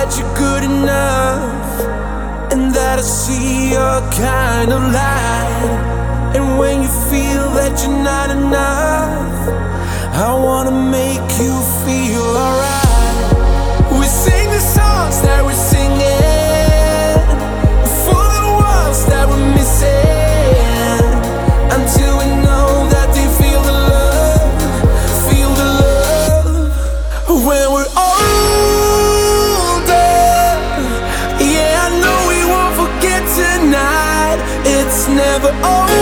that you're good enough, and that I see your kind of light. And when you feel that you're not enough, I wanna make you feel alright. We sing the songs that we're singing for the ones that we're missing, until we know that they feel the love, feel the love. When we're older, yeah, I know we won't forget tonight. It's never over.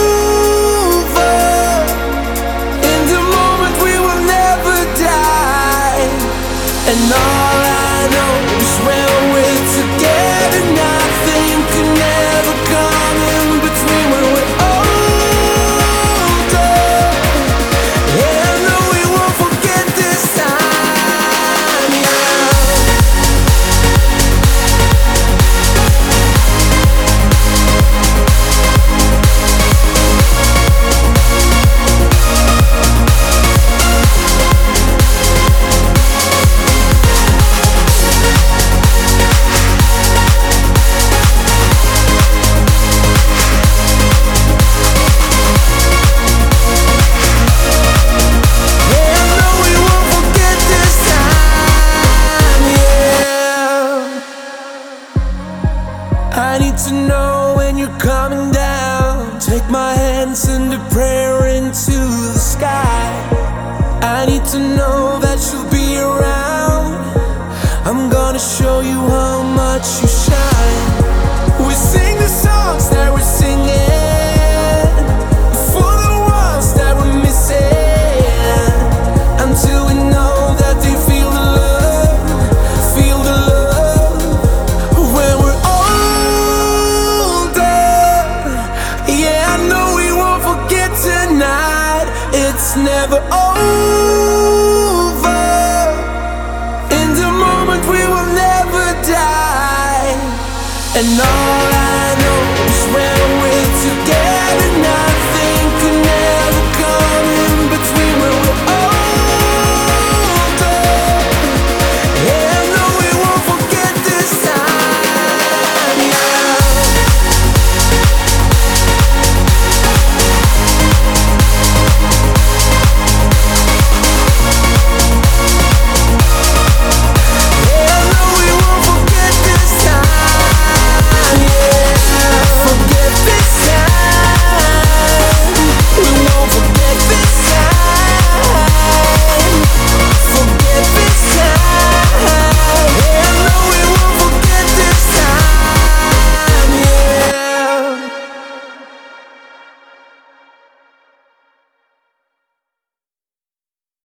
In the moment we will never die. And all I know is when we're together, nothing can ever come in between. When we're older, yeah, I know we won't forget this time, yeah. I need to know when you're coming down. Take my hand, send a prayer into the sky. I need to know that you'll be around. I'm gonna show you how much you shine. We sing the songs that we're singing for the ones that we're missing, until we know that they feel the love, feel the love. When we're yeah, I know we won't forget tonight. It's never over.